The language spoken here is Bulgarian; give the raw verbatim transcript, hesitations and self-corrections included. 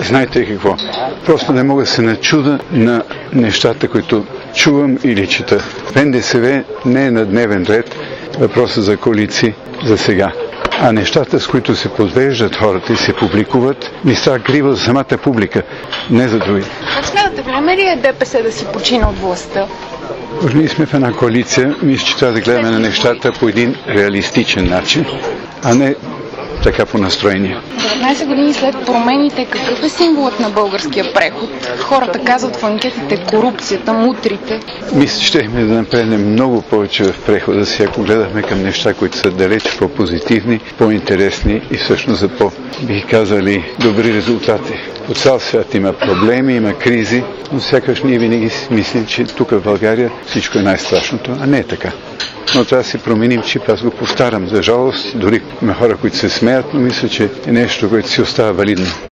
знаете какво? Просто не мога да се начуда на нещата, които чувам или чета. В Н Д С В не е на дневен ред въпроса за коалиции за сега. А нещата, с които се подвеждат хората и се публикуват, ми става криво за самата публика, не за други. Как смятате, време ли е Д П С да си почина от властта? Ние сме в една коалиция, мисля, че трябва да гледаме на нещата по един реалистичен начин, а не така по настроение. деветнайсет години след промените, какъв е символът на българския преход? Хората казват в анкетите корупцията, мутрите. Мисля, че щехме да напреднем много повече в прехода си, ако гледахме към неща, които са далеч по-позитивни, по-интересни и всъщност за по, бих казали, добри резултати. По цял свят има проблеми, има кризи, но сякаш ние винаги си мислим, че тук в България всичко е най-страшното, а не е така. Но трябва да си променим чип, аз го повтарям. За жалост, дори има хора, които се смеят, но мисля, че е нещо, което си остава валидно.